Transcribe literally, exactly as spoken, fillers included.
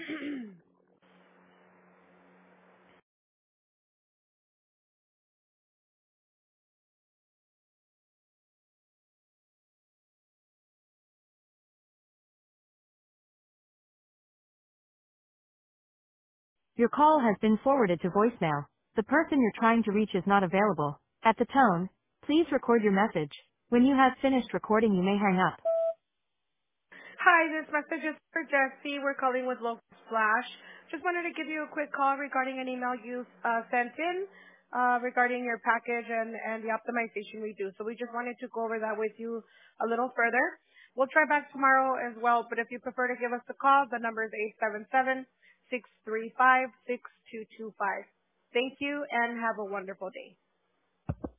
Your call has been forwarded to voicemail. The person you're trying to reach is not available. At the tone, please record your message. When you have finished recording, you may hang up. Hi, this message is for Jesse. We're calling with Local Splash. Just wanted to give you a quick call regarding an email you uh, sent in uh, regarding your package and, and the optimization we do. So we just wanted to go over that with you a little further. We'll try back tomorrow as well, but if you prefer to give us a call, the number is eight seven seven, six three five, six two two five. Thank you and have a wonderful day.